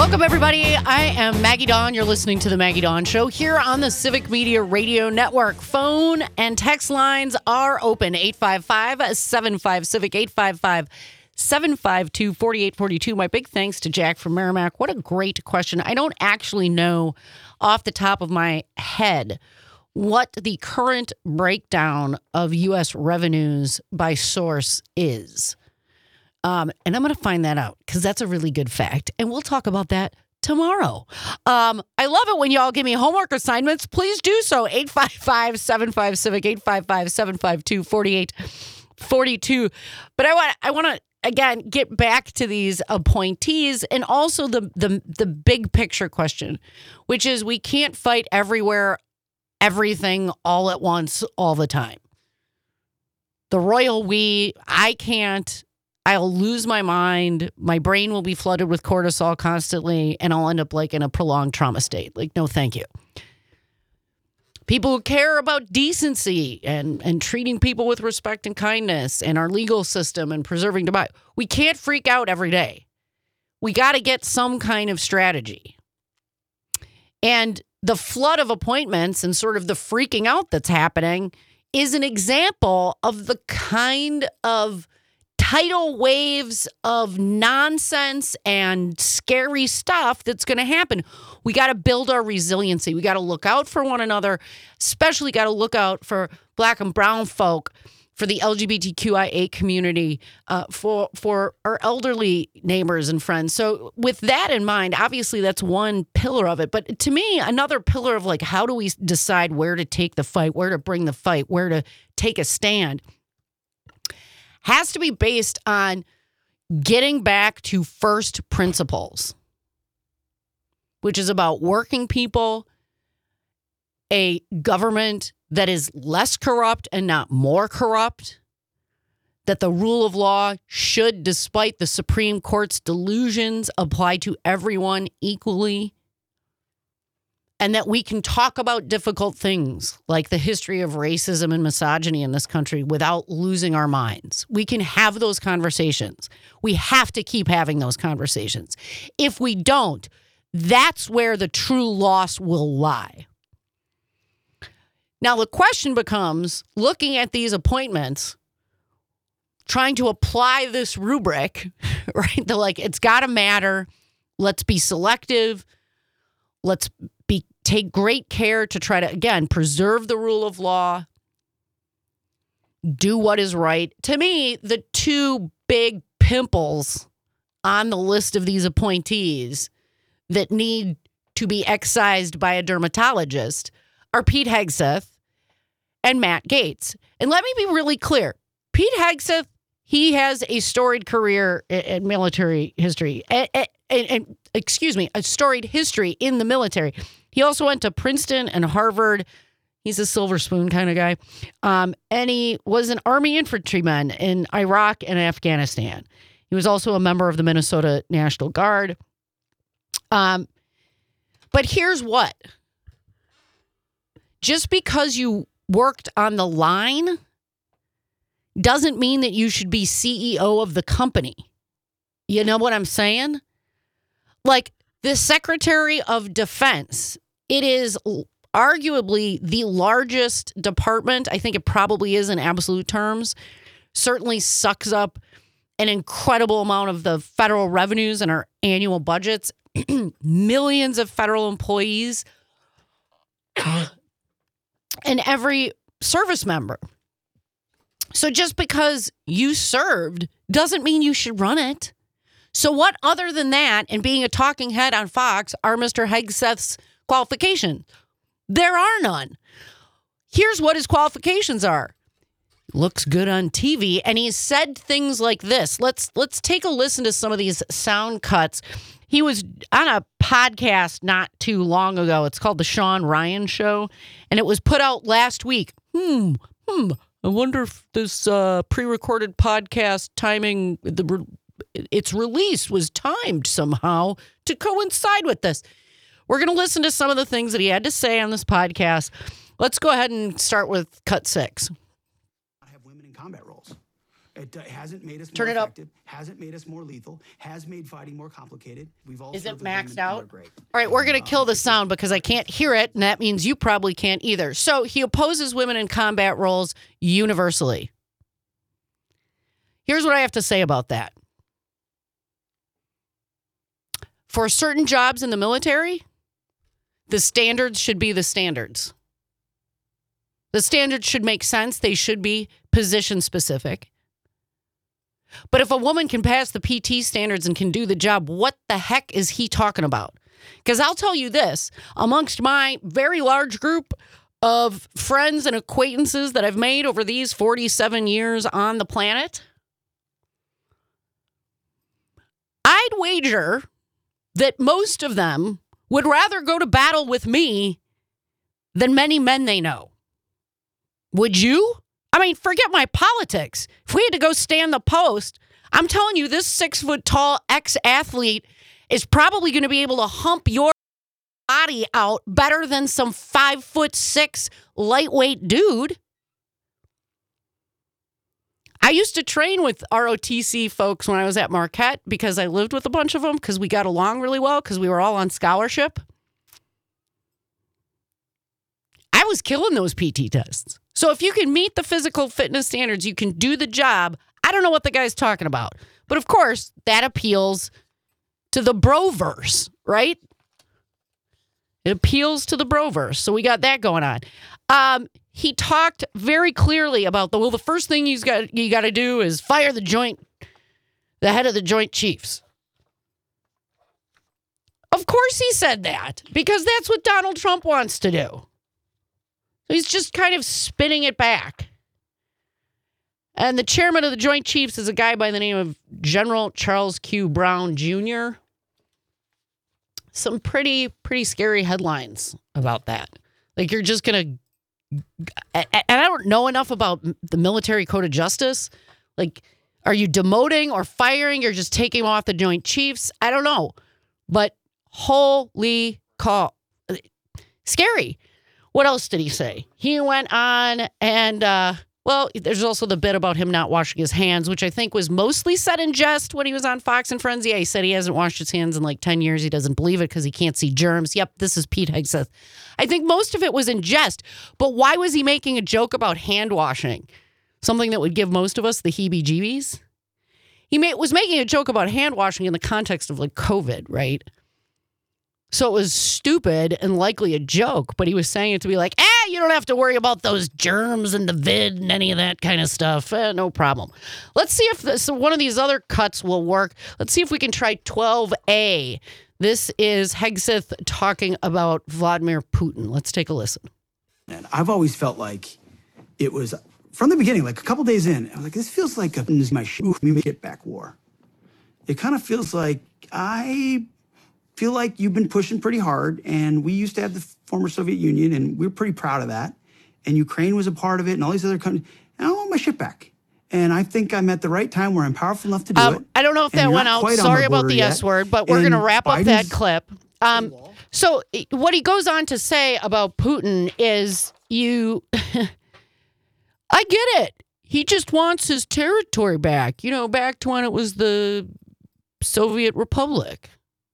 Welcome, everybody. I am Maggie Dawn. You're listening to The Maggie Dawn Show here on the Civic Media Radio Network. Phone and text lines are open. 855-75-CIVIC, 855-752-4842. My big thanks to Jack from Merrimack. What a great question. I don't actually know off the top of my head what the current breakdown of U.S. revenues by source is. And I'm going to find that out because that's a really good fact. And we'll talk about that tomorrow. I love it when y'all give me homework assignments. Please do so. 855-75-CIVIC, 855-752-4842. But I want to, again, get back to these appointees and also the big picture question, which is we can't fight everywhere, everything all at once, all the time. The royal we, I can't. I'll lose my mind. My brain will be flooded with cortisol constantly, and I'll end up like in a prolonged trauma state. Like, no, thank you. People who care about decency and treating people with respect and kindness and our legal system and preserving democracy. We can't freak out every day. We got to get some kind of strategy. And the flood of appointments and sort of the freaking out that's happening is an example of the kind of tidal waves of nonsense and scary stuff that's going to happen. We got to build our resiliency. We got to look out for one another, especially got to look out for Black and brown folk, for the LGBTQIA community, for our elderly neighbors and friends. So with that in mind, obviously that's one pillar of it. But to me, another pillar of like, how do we decide where to take the fight, where to bring the fight, where to take a stand, has to be based on getting back to first principles, which is about working people, a government that is less corrupt and not more corrupt, that the rule of law should, despite the Supreme Court's delusions, apply to everyone equally, and that we can talk about difficult things like the history of racism and misogyny in this country without losing our minds. We can have those conversations. We have to keep having those conversations. If we don't, that's where the true loss will lie. Now, the question becomes, looking at these appointments, trying to apply this rubric, right? They're like, it's got to matter. Let's be selective. Let's take great care to try to, again, preserve the rule of law, do what is right. To me, the two big pimples on the list of these appointees that need to be excised by a dermatologist are Pete Hegseth and Matt Gaetz. And let me be really clear. Pete Hegseth, he has a storied career in military history, and a storied history in the military. He also went to Princeton and Harvard. He's a silver spoon kind of guy. And he was an Army infantryman in Iraq and Afghanistan. He was also a member of the Minnesota National Guard. But here's what. Just because you worked on the line doesn't mean that you should be CEO of the company. You know what I'm saying? Like the Secretary of Defense, it is arguably the largest department. I think it probably is in absolute terms. Certainly sucks up an incredible amount of the federal revenues in our annual budgets. Millions of federal employees and every service member. So just because you served doesn't mean you should run it. So what other than that and being a talking head on Fox are Mr. Hegseth's qualifications? There are none. Here's what his qualifications are. Looks good on TV, and he's said things like this. Let's take a listen to some of these sound cuts. He was on a podcast not too long ago. It's called The Sean Ryan Show, and it was put out last week. I wonder if this pre-recorded podcast timing, its release was timed somehow to coincide with this. We're going to listen to some of the things that he had to say on this podcast. Let's go ahead and start with cut 6. Have women in combat roles. It hasn't made us Turn more it up. effective, hasn't made us more lethal, has made fighting more complicated. We've all Is it served with them maxed and out? they're great. All right, we're going to kill the sound because I can't hear it, and that means you probably can't either. So he opposes women in combat roles universally. Here's what I have to say about that. For certain jobs in the military, the standards should be the standards. The standards should make sense. They should be position specific. But if a woman can pass the PT standards and can do the job, what the heck is he talking about? Because I'll tell you this, amongst my very large group of friends and acquaintances that I've made over these 47 years on the planet, I'd wager that most of them would rather go to battle with me than many men they know. Would you? I mean, forget my politics. If we had to go stand the post, I'm telling you, this 6-foot-tall ex-athlete is probably going to be able to hump your body out better than some 5'6" lightweight dude. I used to train with ROTC folks when I was at Marquette because I lived with a bunch of them because we got along really well because we were all on scholarship. I was killing those PT tests. So if you can meet the physical fitness standards, you can do the job. I don't know what the guy's talking about. But of course, that appeals to the broverse, right? It appeals to the broverse. So we got that going on. He talked very clearly about the first thing you got to do is fire the head of the Joint Chiefs. Of course he said that because that's what Donald Trump wants to do. He's just kind of spinning it back. And the chairman of the Joint Chiefs is a guy by the name of General Charles Q. Brown Jr. Some pretty scary headlines about that. Like you're just going to, and I don't know enough about the military code of justice. Like, are you demoting or firing? You're just taking off the Joint Chiefs? I don't know. But holy cow. Scary. What else did he say? He went on and, there's also the bit about him not washing his hands, which I think was mostly said in jest when he was on Fox and Friends. Yeah, he said he hasn't washed his hands in like 10 years. He doesn't believe it because he can't see germs. Yep, this is Pete Hegseth. I think most of it was in jest. But why was he making a joke about hand washing? Something that would give most of us the heebie-jeebies? He was making a joke about hand washing in the context of like COVID, right? So it was stupid and likely a joke, but he was saying it to be like, you don't have to worry about those germs and the vid and any of that kind of stuff. No problem. Let's see if one of these other cuts will work. Let's see if we can try 12A. This is Hegseth talking about Vladimir Putin. Let's take a listen. And I've always felt like it was, from the beginning, like a couple days in, I was like, this feels like my shit back war. It kind of feels like I feel like you've been pushing pretty hard, and we used to have the former Soviet Union, and we're pretty proud of that. And Ukraine was a part of it, and all these other countries. And I want my shit back. And I think I'm at the right time where I'm powerful enough to do it. I don't know if that went out. Sorry about the S word, but we're going to wrap up that clip. So what he goes on to say about Putin is I get it. He just wants his territory back, back to when it was the Soviet Republic.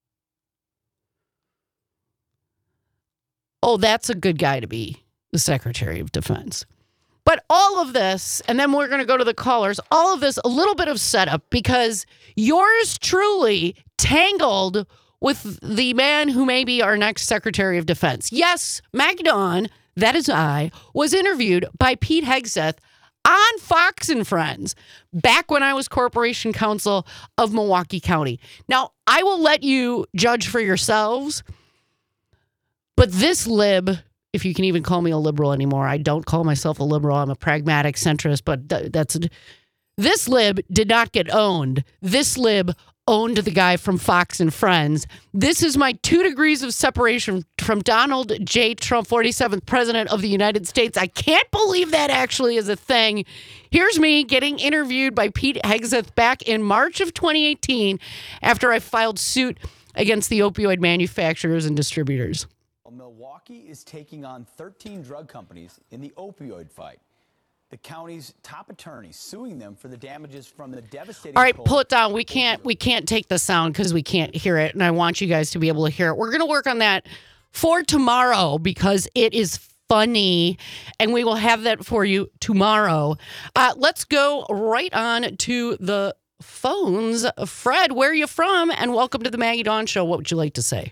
Oh, that's a good guy to be the Secretary of Defense. But all of this, and then we're going to go to the callers, all of this, a little bit of setup because yours truly tangled with the man who may be our next Secretary of Defense. Yes, Magdon, that is I, was interviewed by Pete Hegseth on Fox and Friends back when I was Corporation Counsel of Milwaukee County. Now, I will let you judge for yourselves. But this lib, if you can even call me a liberal anymore, I don't call myself a liberal. I'm a pragmatic centrist, but this lib did not get owned. This lib owned the guy from Fox and Friends. This is my 2 degrees of separation from Donald J. Trump, 47th President of the United States. I can't believe that actually is a thing. Here's me getting interviewed by Pete Hegseth back in March of 2018 after I filed suit against the opioid manufacturers and distributors. Milwaukee is taking on 13 drug companies in the opioid fight. the county's top attorney suing them for the damages from the devastating. All right, pull it down. We can't take the sound because we can't hear it, and I want you guys to be able to hear it. We're going to work on that for tomorrow because it is funny, and we will have that for you tomorrow. Let's go right on to the phones. Fred, where are you from? And welcome to the Maggie Dawn Show. What would you like to say?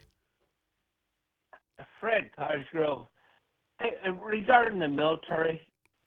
Fred, Cottage Grove. Hey, regarding the military,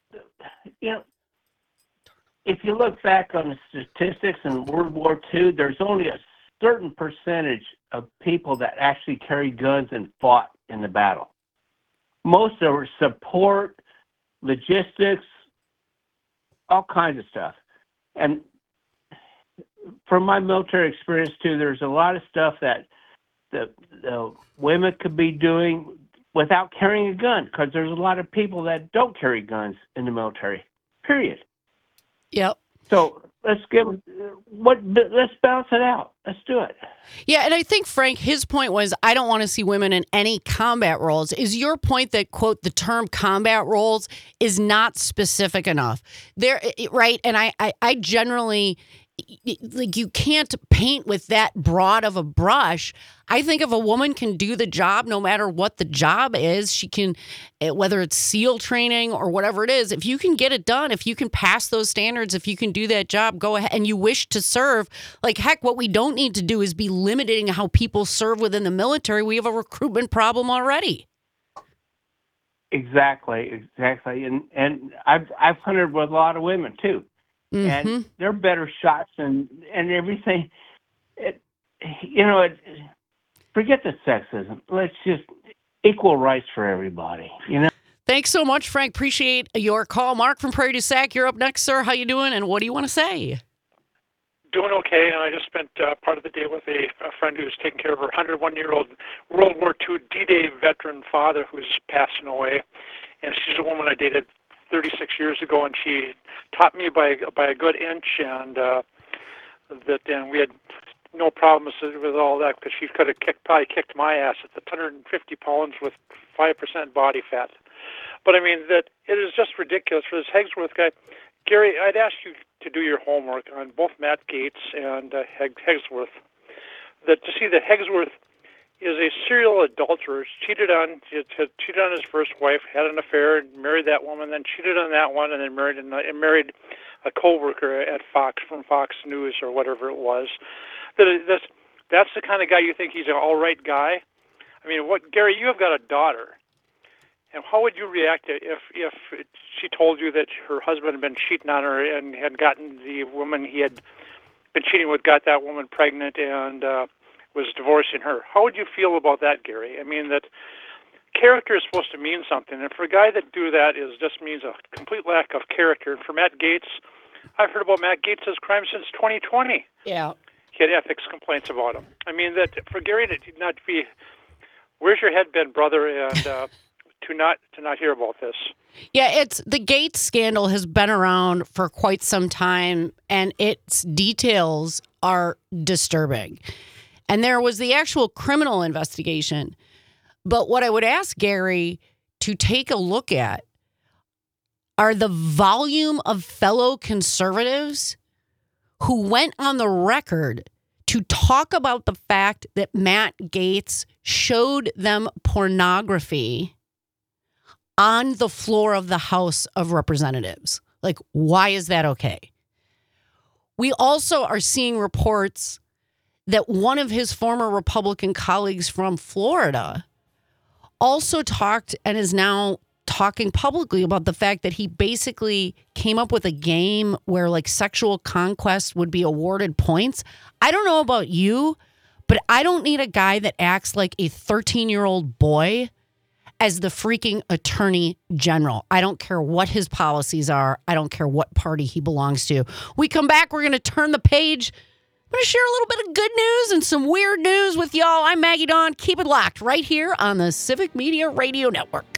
if you look back on the statistics in World War II, there's only a certain percentage of people that actually carried guns and fought in the battle. Most of it support, logistics, all kinds of stuff. And from my military experience, too, there's a lot of stuff that the women could be doing without carrying a gun, because there's a lot of people that don't carry guns in the military, period. Yep. So let's balance it out. Let's do it. Yeah, and I think, Frank, his point was, I don't want to see women in any combat roles. Is your point that, quote, the term combat roles is not specific enough? There, right? And I generally, like, you can't paint with that broad of a brush. I think if a woman can do the job, no matter what the job is, she can, whether it's SEAL training or whatever it is, if you can get it done, if you can pass those standards, if you can do that job, go ahead, and you wish to serve. Like, heck, what we don't need to do is be limiting how people serve within the military. We have a recruitment problem already. Exactly. And I've hunted with a lot of women too. Mm-hmm. And they're better shots and everything. Forget the sexism. Let's just equal rights for everybody. Thanks so much, Frank. Appreciate your call. Mark from Prairie du Sac, you're up next, sir. How you doing, and what do you want to say? Doing okay, and I just spent part of the day with a friend who's taking care of her 101-year-old World War II D-Day veteran father who's passing away. And she's a woman I dated 36 years ago, and she taught me by a good inch, and we had no problems with all that, because she could have probably kicked my ass at the 150 pounds with 5% body fat. But I mean, that it is just ridiculous for this Hegsworth guy. Gary, I'd ask you to do your homework on both Matt Gaetz and Hegsworth. That to see that Hegsworth is a serial adulterer, cheated on his first wife, had an affair, married that woman, then cheated on that one, and then married a coworker at Fox, from Fox News or whatever it was. That's the kind of guy you think he's an all right guy. I mean, Gary? You have got a daughter, and how would you react if she told you that her husband had been cheating on her and had gotten the woman he had been cheating with, got that woman pregnant, and was divorcing her? How would you feel about that, Gary? I mean, that character is supposed to mean something, and for a guy that do that just means a complete lack of character. And for Matt Gaetz, I've heard about Matt Gaetz' crime since 2020. Yeah. He had ethics complaints about him. I mean, that for Gary to not be, where's your head been, brother, and to not hear about this. Yeah, it's the Gaetz scandal has been around for quite some time, and its details are disturbing. And there was the actual criminal investigation. But what I would ask Gary to take a look at are the volume of fellow conservatives who went on the record to talk about the fact that Matt Gaetz showed them pornography on the floor of the House of Representatives. Like, why is that okay? We also are seeing reports that one of his former Republican colleagues from Florida also talked and is now talking publicly about the fact that he basically came up with a game where, like, sexual conquest would be awarded points. I don't know about you, but I don't need a guy that acts like a 13-year-old boy as the freaking attorney general. I don't care what his policies are. I don't care what party he belongs to. We come back, we're going to turn the page. I'm going to share a little bit of good news and some weird news with y'all. I'm Maggie Dawn. Keep it locked right here on the Civic Media Radio Network.